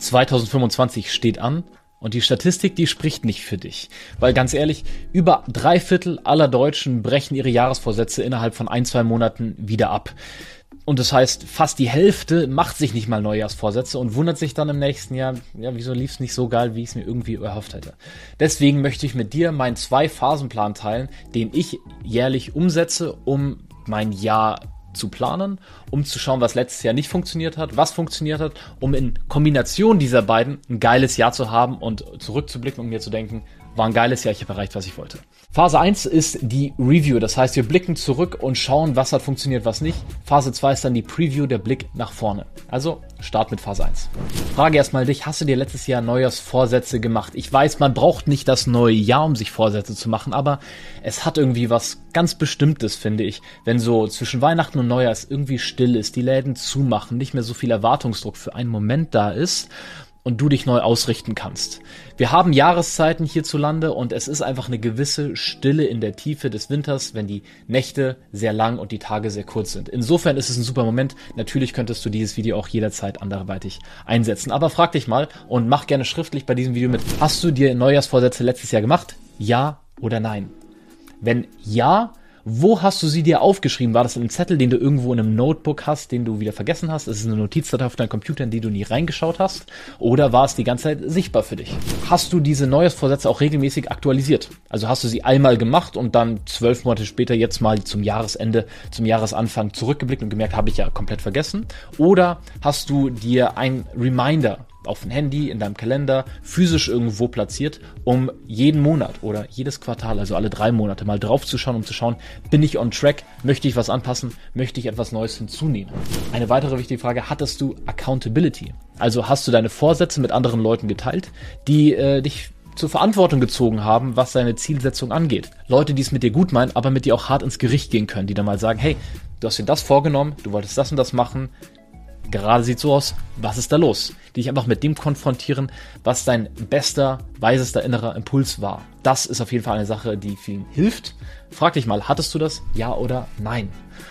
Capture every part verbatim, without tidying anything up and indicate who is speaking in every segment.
Speaker 1: zwanzig fünfundzwanzig steht an und die Statistik, die spricht nicht für dich. Weil ganz ehrlich, über drei Viertel aller Deutschen brechen ihre Jahresvorsätze innerhalb von ein, zwei Monaten wieder ab. Und das heißt, fast die Hälfte macht sich nicht mal Neujahrsvorsätze und wundert sich dann im nächsten Jahr, ja, wieso lief es nicht so geil, wie ich es mir irgendwie erhofft hätte. Deswegen möchte ich mit dir meinen Zwei-Phasen-Plan teilen, den ich jährlich umsetze, um mein Jahr zu planen, um zu schauen, was letztes Jahr nicht funktioniert hat, was funktioniert hat, um in Kombination dieser beiden ein geiles Jahr zu haben und zurückzublicken und mir zu denken, war ein geiles Jahr, ich habe erreicht, was ich wollte. Phase eins ist die Review, das heißt, wir blicken zurück und schauen, was hat funktioniert, was nicht. Phase zwei ist dann die Preview, der Blick nach vorne. Also, Start mit Phase eins. Frage erstmal dich, hast du dir letztes Jahr Neujahrsvorsätze gemacht? Ich weiß, man braucht nicht das neue Jahr, um sich Vorsätze zu machen, aber es hat irgendwie was ganz Bestimmtes, finde ich, wenn so zwischen Weihnachten und Neujahr es irgendwie still ist, die Läden zumachen, nicht mehr so viel Erwartungsdruck für einen Moment da ist und du dich neu ausrichten kannst. Wir haben Jahreszeiten hierzulande und es ist einfach eine gewisse Stille in der Tiefe des Winters, wenn die Nächte sehr lang und die Tage sehr kurz sind. Insofern ist es ein super Moment. Natürlich könntest du dieses Video auch jederzeit anderweitig einsetzen. Aber frag dich mal und mach gerne schriftlich bei diesem Video mit. Hast du dir Neujahrsvorsätze letztes Jahr gemacht? Ja oder nein? Wenn ja, wo hast du sie dir aufgeschrieben? War das in einem Zettel, den du irgendwo in einem Notebook hast, den du wieder vergessen hast? Ist es eine Notizdatei auf deinem Computer, in die du nie reingeschaut hast? Oder war es die ganze Zeit sichtbar für dich? Hast du diese Neujahrsvorsätze auch regelmäßig aktualisiert? Also hast du sie einmal gemacht und dann zwölf Monate später jetzt mal zum Jahresende, zum Jahresanfang zurückgeblickt und gemerkt, habe ich ja komplett vergessen? Oder hast du dir ein Reminder auf dem Handy, in deinem Kalender, physisch irgendwo platziert, um jeden Monat oder jedes Quartal, also alle drei Monate mal drauf zu schauen, um zu schauen, bin ich on track, möchte ich was anpassen, möchte ich etwas Neues hinzunehmen? Eine weitere wichtige Frage, hattest du Accountability? Also hast du deine Vorsätze mit anderen Leuten geteilt, die äh, dich zur Verantwortung gezogen haben, was deine Zielsetzung angeht? Leute, die es mit dir gut meinen, aber mit dir auch hart ins Gericht gehen können, die dann mal sagen, hey, du hast dir das vorgenommen, du wolltest das und das machen, gerade sieht so aus, was ist da los? Die dich einfach mit dem konfrontieren, was dein bester, weisester innerer Impuls war. Das ist auf jeden Fall eine Sache, die vielen hilft. Frag dich mal, hattest du das? Ja oder nein?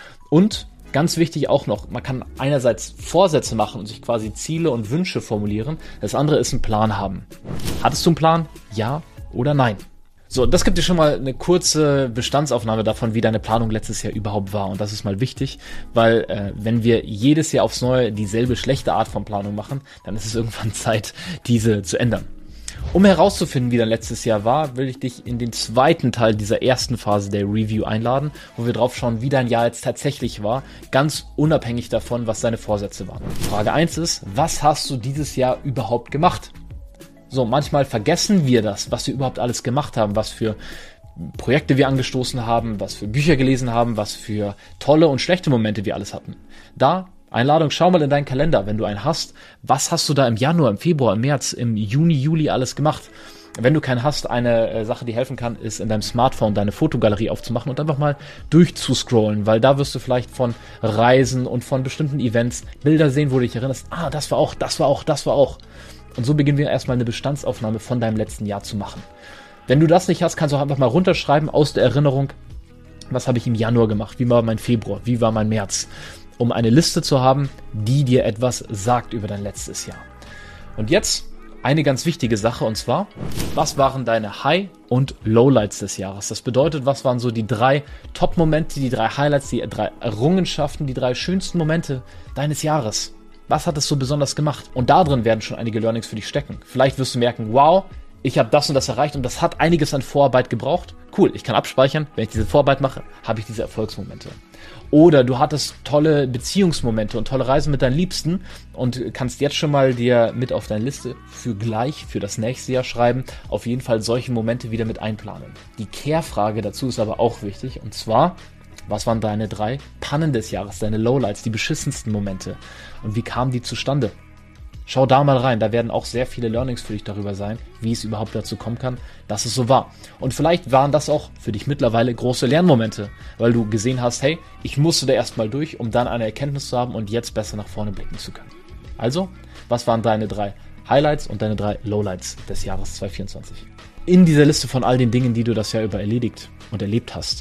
Speaker 1: Und ganz wichtig auch noch, man kann einerseits Vorsätze machen und sich quasi Ziele und Wünsche formulieren. Das andere ist einen Plan haben. Hattest du einen Plan? Ja oder nein? So, das gibt dir schon mal eine kurze Bestandsaufnahme davon, wie deine Planung letztes Jahr überhaupt war. Und das ist mal wichtig, weil äh, wenn wir jedes Jahr aufs Neue dieselbe schlechte Art von Planung machen, dann ist es irgendwann Zeit, diese zu ändern. Um herauszufinden, wie dein letztes Jahr war, will ich dich in den zweiten Teil dieser ersten Phase der Review einladen, wo wir drauf schauen, wie dein Jahr jetzt tatsächlich war, ganz unabhängig davon, was deine Vorsätze waren. Frage eins ist, was hast du dieses Jahr überhaupt gemacht? So, manchmal vergessen wir das, was wir überhaupt alles gemacht haben, was für Projekte wir angestoßen haben, was für Bücher gelesen haben, was für tolle und schlechte Momente wir alles hatten. Da, Einladung, schau mal in deinen Kalender, wenn du einen hast. Was hast du da im Januar, im Februar, im März, im Juni, Juli alles gemacht? Wenn du keinen hast, eine äh, Sache, die helfen kann, ist in deinem Smartphone deine Fotogalerie aufzumachen und einfach mal durchzuscrollen, weil da wirst du vielleicht von Reisen und von bestimmten Events Bilder sehen, wo du dich erinnerst, ah, das war auch, das war auch, das war auch. Und so beginnen wir erstmal eine Bestandsaufnahme von deinem letzten Jahr zu machen. Wenn du das nicht hast, kannst du auch einfach mal runterschreiben aus der Erinnerung, was habe ich im Januar gemacht, wie war mein Februar, wie war mein März, um eine Liste zu haben, die dir etwas sagt über dein letztes Jahr. Und jetzt eine ganz wichtige Sache, und zwar, was waren deine High- und Lowlights des Jahres? Das bedeutet, was waren so die drei Top-Momente, die drei Highlights, die drei Errungenschaften, die drei schönsten Momente deines Jahres? Was hat es so besonders gemacht? Und da drin werden schon einige Learnings für dich stecken. Vielleicht wirst du merken, wow, ich habe das und das erreicht und das hat einiges an Vorarbeit gebraucht. Cool, ich kann abspeichern. Wenn ich diese Vorarbeit mache, habe ich diese Erfolgsmomente. Oder du hattest tolle Beziehungsmomente und tolle Reisen mit deinen Liebsten und kannst jetzt schon mal dir mit auf deine Liste für gleich, für das nächste Jahr schreiben, auf jeden Fall solche Momente wieder mit einplanen. Die Kehrfrage dazu ist aber auch wichtig, und zwar, was waren deine drei Pannen des Jahres, deine Lowlights, die beschissensten Momente? Und wie kamen die zustande? Schau da mal rein, da werden auch sehr viele Learnings für dich darüber sein, wie es überhaupt dazu kommen kann, dass es so war. Und vielleicht waren das auch für dich mittlerweile große Lernmomente, weil du gesehen hast, hey, ich musste da erstmal durch, um dann eine Erkenntnis zu haben und jetzt besser nach vorne blicken zu können. Also, was waren deine drei Highlights und deine drei Lowlights des Jahres zwanzig vierundzwanzig? In dieser Liste von all den Dingen, die du das Jahr über erledigt und erlebt hast,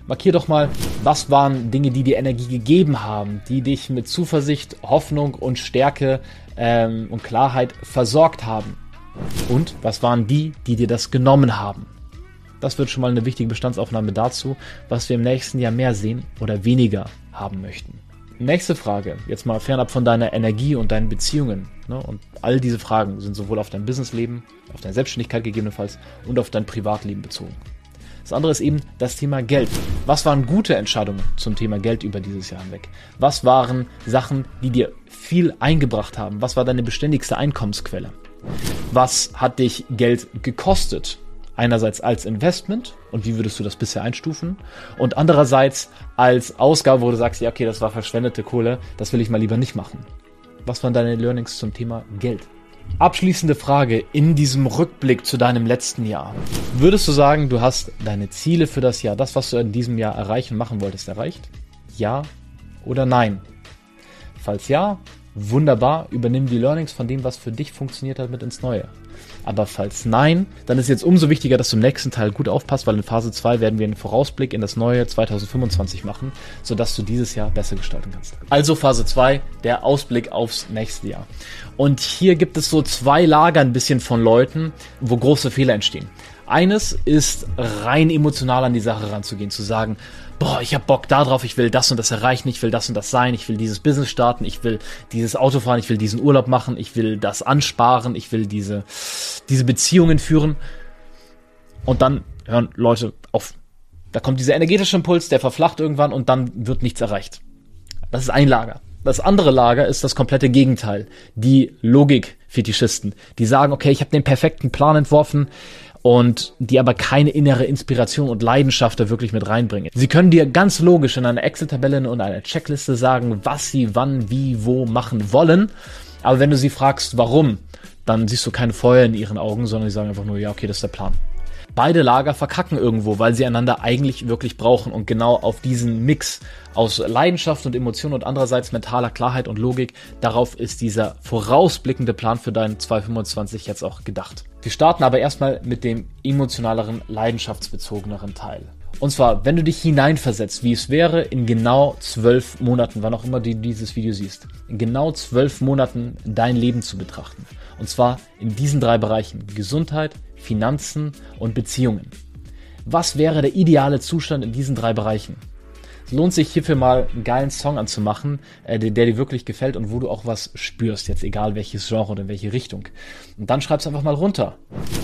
Speaker 1: Markier doch mal, was waren Dinge, die dir Energie gegeben haben, die dich mit Zuversicht, Hoffnung und Stärke ähm, und Klarheit versorgt haben. Und was waren die, die dir das genommen haben? Das wird schon mal eine wichtige Bestandsaufnahme dazu, was wir im nächsten Jahr mehr sehen oder weniger haben möchten. Nächste Frage, jetzt mal fernab von deiner Energie und deinen Beziehungen. Ne? Und all diese Fragen sind sowohl auf dein Businessleben, auf deine Selbstständigkeit gegebenenfalls und auf dein Privatleben bezogen. Das andere ist eben das Thema Geld. Was waren gute Entscheidungen zum Thema Geld über dieses Jahr hinweg? Was waren Sachen, die dir viel eingebracht haben? Was war deine beständigste Einkommensquelle? Was hat dich Geld gekostet? Einerseits als Investment und wie würdest du das bisher einstufen? Und andererseits als Ausgabe, wo du sagst, ja okay, das war verschwendete Kohle, das will ich mal lieber nicht machen. Was waren deine Learnings zum Thema Geld? Abschließende Frage in diesem Rückblick zu deinem letzten Jahr. Würdest du sagen, du hast deine Ziele für das Jahr, das, was du in diesem Jahr erreichen, machen wolltest, erreicht? Ja oder nein? Falls ja, wunderbar, übernimm die Learnings von dem, was für dich funktioniert hat, mit ins Neue. Aber falls nein, dann ist jetzt umso wichtiger, dass du im nächsten Teil gut aufpasst, weil in Phase zwei werden wir einen Vorausblick in das neue zwanzig fünfundzwanzig machen, sodass du dieses Jahr besser gestalten kannst. Also Phase zwei, der Ausblick aufs nächste Jahr. Und hier gibt es so zwei Lager ein bisschen von Leuten, wo große Fehler entstehen. Eines ist rein emotional an die Sache ranzugehen, zu sagen, boah, ich hab Bock da drauf, ich will das und das erreichen, ich will das und das sein, ich will dieses Business starten, ich will dieses Auto fahren, ich will diesen Urlaub machen, ich will das ansparen, ich will diese, diese Beziehungen führen. Und dann hören Leute auf. Da kommt dieser energetische Impuls, der verflacht irgendwann und dann wird nichts erreicht. Das ist ein Lager. Das andere Lager ist das komplette Gegenteil. Die Logik-Fetischisten, die sagen, okay, ich habe den perfekten Plan entworfen, und die aber keine innere Inspiration und Leidenschaft da wirklich mit reinbringen. Sie können dir ganz logisch in einer Excel-Tabelle und einer Checkliste sagen, was sie wann, wie, wo machen wollen, aber wenn du sie fragst, warum, dann siehst du kein Feuer in ihren Augen, sondern sie sagen einfach nur, ja, okay, das ist der Plan. Beide Lager verkacken irgendwo, weil sie einander eigentlich wirklich brauchen und genau auf diesen Mix aus Leidenschaft und Emotion und andererseits mentaler Klarheit und Logik, darauf ist dieser vorausblickende Plan für deinen zwanzig fünfundzwanzig jetzt auch gedacht. Wir starten aber erstmal mit dem emotionaleren, leidenschaftsbezogeneren Teil. Und zwar, wenn du dich hineinversetzt, wie es wäre, in genau zwölf Monaten, wann auch immer du dieses Video siehst, in genau zwölf Monaten dein Leben zu betrachten. Und zwar in diesen drei Bereichen: Gesundheit, Finanzen und Beziehungen. Was wäre der ideale Zustand in diesen drei Bereichen? Es lohnt sich hierfür mal einen geilen Song anzumachen, äh, der, der dir wirklich gefällt und wo du auch was spürst, jetzt egal welches Genre oder in welche Richtung. Und dann schreib's einfach mal runter.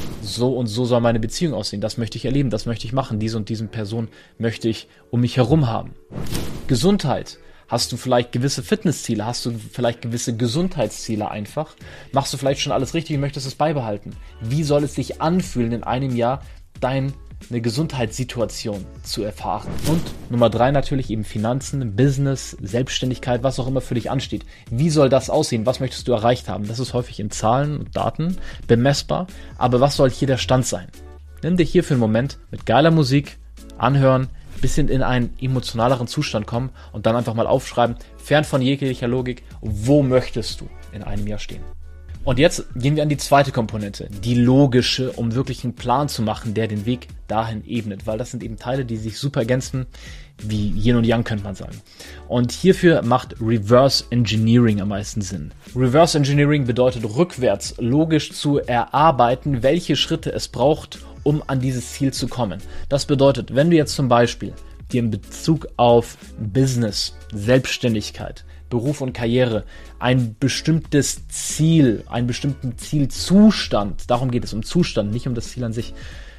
Speaker 1: So und so soll meine Beziehung aussehen, das möchte ich erleben, das möchte ich machen, diese und diese Person möchte ich um mich herum haben. Gesundheit. Hast du vielleicht gewisse Fitnessziele? Hast du vielleicht gewisse Gesundheitsziele einfach? Machst du vielleicht schon alles richtig und möchtest es beibehalten? Wie soll es sich anfühlen, in einem Jahr deine Gesundheitssituation zu erfahren? Und Nummer drei natürlich eben Finanzen, Business, Selbstständigkeit, was auch immer für dich ansteht. Wie soll das aussehen? Was möchtest du erreicht haben? Das ist häufig in Zahlen und Daten bemessbar. Aber was soll hier der Stand sein? Nimm dir hier für einen Moment mit geiler Musik anhören, bisschen in einen emotionaleren Zustand kommen und dann einfach mal aufschreiben, fern von jeglicher Logik, wo möchtest du in einem Jahr stehen? Und jetzt gehen wir an die zweite Komponente, die logische, um wirklich einen Plan zu machen, der den Weg dahin ebnet, weil das sind eben Teile, die sich super ergänzen, wie Yin und Yang könnte man sagen. Und hierfür macht Reverse Engineering am meisten Sinn. Reverse Engineering bedeutet rückwärts logisch zu erarbeiten, welche Schritte es braucht, um an dieses Ziel zu kommen. Das bedeutet, wenn du jetzt zum Beispiel dir in Bezug auf Business, Selbstständigkeit, Beruf und Karriere ein bestimmtes Ziel, einen bestimmten Zielzustand, darum geht es um Zustand, nicht um das Ziel an sich,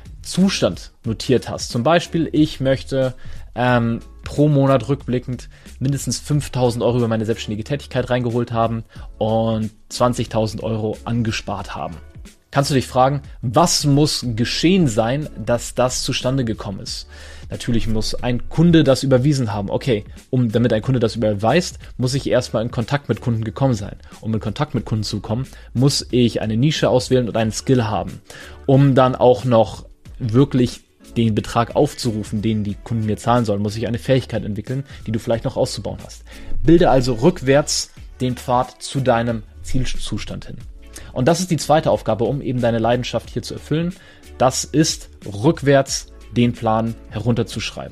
Speaker 1: Zustand notiert hast. Zum Beispiel, ich möchte ähm, pro Monat rückblickend mindestens fünftausend Euro über meine selbstständige Tätigkeit reingeholt haben und zwanzigtausend Euro angespart haben. Kannst du dich fragen, was muss geschehen sein, dass das zustande gekommen ist? Natürlich muss ein Kunde das überwiesen haben. Okay, um damit ein Kunde das überweist, muss ich erstmal in Kontakt mit Kunden gekommen sein. Um in Kontakt mit Kunden zu kommen, muss ich eine Nische auswählen und einen Skill haben. Um dann auch noch wirklich den Betrag aufzurufen, den die Kunden mir zahlen sollen, muss ich eine Fähigkeit entwickeln, die du vielleicht noch auszubauen hast. Bilde also rückwärts den Pfad zu deinem Zielzustand hin. Und das ist die zweite Aufgabe, um eben deine Leidenschaft hier zu erfüllen. Das ist rückwärts den Plan herunterzuschreiben.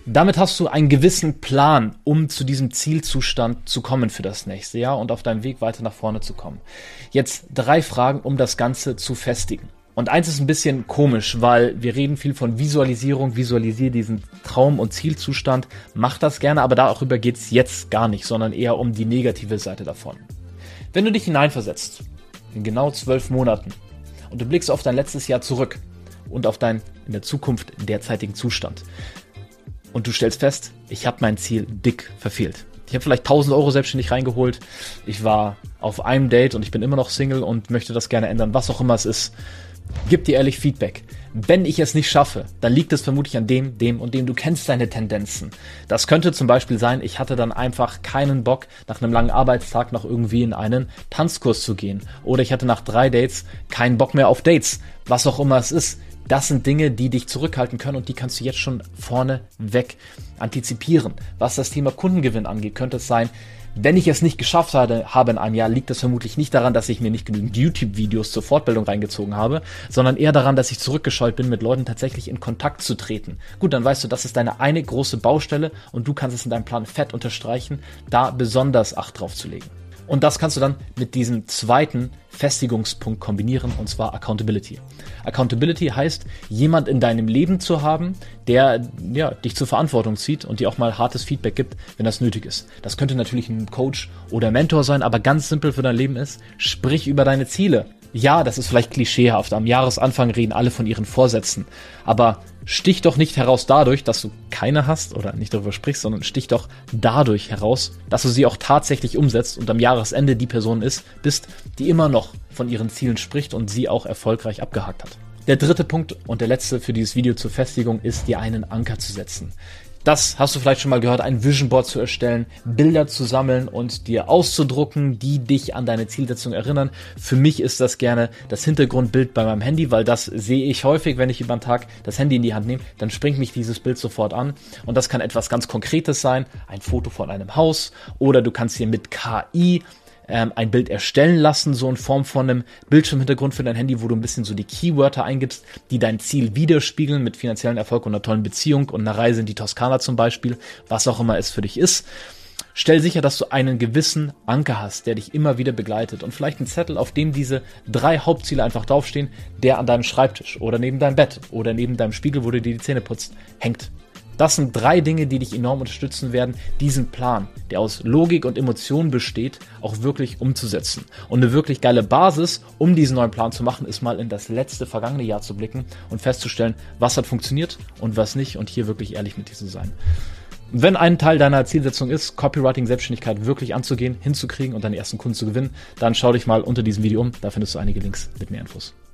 Speaker 1: Damit hast du einen gewissen Plan, um zu diesem Zielzustand zu kommen für das nächste Jahr und auf deinem Weg weiter nach vorne zu kommen. Jetzt drei Fragen, um das Ganze zu festigen. Und eins ist ein bisschen komisch, weil wir reden viel von Visualisierung, visualisiere diesen Traum- und Zielzustand, mach das gerne, aber darüber geht's jetzt gar nicht, sondern eher um die negative Seite davon. Wenn du dich hineinversetzt, in genau zwölf Monaten, und du blickst auf dein letztes Jahr zurück und auf deinen in der Zukunft derzeitigen Zustand, und du stellst fest, ich habe mein Ziel dick verfehlt. Ich habe vielleicht tausend Euro selbstständig reingeholt, ich war auf einem Date und ich bin immer noch Single und möchte das gerne ändern, was auch immer es ist. Gib dir ehrlich Feedback. Wenn ich es nicht schaffe, dann liegt es vermutlich an dem, dem und dem. Du kennst deine Tendenzen. Das könnte zum Beispiel sein, ich hatte dann einfach keinen Bock, nach einem langen Arbeitstag noch irgendwie in einen Tanzkurs zu gehen. Oder ich hatte nach drei Dates keinen Bock mehr auf Dates. Was auch immer es ist. Das sind Dinge, die dich zurückhalten können und die kannst du jetzt schon vorne weg antizipieren. Was das Thema Kundengewinn angeht, könnte es sein, wenn ich es nicht geschafft habe in einem Jahr, liegt es vermutlich nicht daran, dass ich mir nicht genügend YouTube-Videos zur Fortbildung reingezogen habe, sondern eher daran, dass ich zurückgescheut bin, mit Leuten tatsächlich in Kontakt zu treten. Gut, dann weißt du, das ist deine eine große Baustelle und du kannst es in deinem Plan fett unterstreichen, da besonders Acht drauf zu legen. Und das kannst du dann mit diesem zweiten Festigungspunkt kombinieren, und zwar Accountability. Accountability heißt, jemand in deinem Leben zu haben, der ja, dich zur Verantwortung zieht und dir auch mal hartes Feedback gibt, wenn das nötig ist. Das könnte natürlich ein Coach oder Mentor sein, aber ganz simpel für dein Leben ist, sprich über deine Ziele. Ja, das ist vielleicht klischeehaft. Am Jahresanfang reden alle von ihren Vorsätzen. Aber stich doch nicht heraus dadurch, dass du keine hast oder nicht darüber sprichst, sondern stich doch dadurch heraus, dass du sie auch tatsächlich umsetzt und am Jahresende die Person ist, bist, die immer noch von ihren Zielen spricht und sie auch erfolgreich abgehakt hat. Der dritte Punkt und der letzte für dieses Video zur Festigung ist, dir einen Anker zu setzen. Das hast du vielleicht schon mal gehört, ein Vision Board zu erstellen, Bilder zu sammeln und dir auszudrucken, die dich an deine Zielsetzung erinnern. Für mich ist das gerne das Hintergrundbild bei meinem Handy, weil das sehe ich häufig, wenn ich über den Tag das Handy in die Hand nehme, dann springt mich dieses Bild sofort an. Und das kann etwas ganz Konkretes sein, ein Foto von einem Haus, oder du kannst hier mit K I Ähm, ein Bild erstellen lassen, so in Form von einem Bildschirmhintergrund für dein Handy, wo du ein bisschen so die Keywörter eingibst, die dein Ziel widerspiegeln mit finanziellen Erfolg und einer tollen Beziehung und einer Reise in die Toskana zum Beispiel, was auch immer es für dich ist. Stell sicher, dass du einen gewissen Anker hast, der dich immer wieder begleitet, und vielleicht einen Zettel, auf dem diese drei Hauptziele einfach draufstehen, der an deinem Schreibtisch oder neben deinem Bett oder neben deinem Spiegel, wo du dir die Zähne putzt, hängt. Das sind drei Dinge, die dich enorm unterstützen werden, diesen Plan, der aus Logik und Emotionen besteht, auch wirklich umzusetzen. Und eine wirklich geile Basis, um diesen neuen Plan zu machen, ist mal in das letzte vergangene Jahr zu blicken und festzustellen, was hat funktioniert und was nicht, und hier wirklich ehrlich mit dir zu sein. Wenn ein Teil deiner Zielsetzung ist, Copywriting, Selbstständigkeit wirklich anzugehen, hinzukriegen und deine ersten Kunden zu gewinnen, dann schau dich mal unter diesem Video um, da findest du einige Links mit mehr Infos.